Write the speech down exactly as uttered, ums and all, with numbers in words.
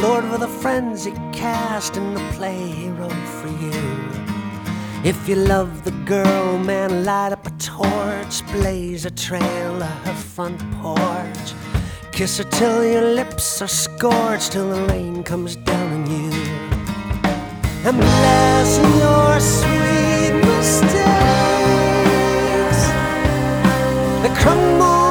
Lord, for the friends he cast in the play he wrote for you. If you love the girl, man, light up a torch, blaze a trail to her front porch. Kiss her till your lips are scorched, till the rain comes down on you. And bless your sweet mistakes that crumble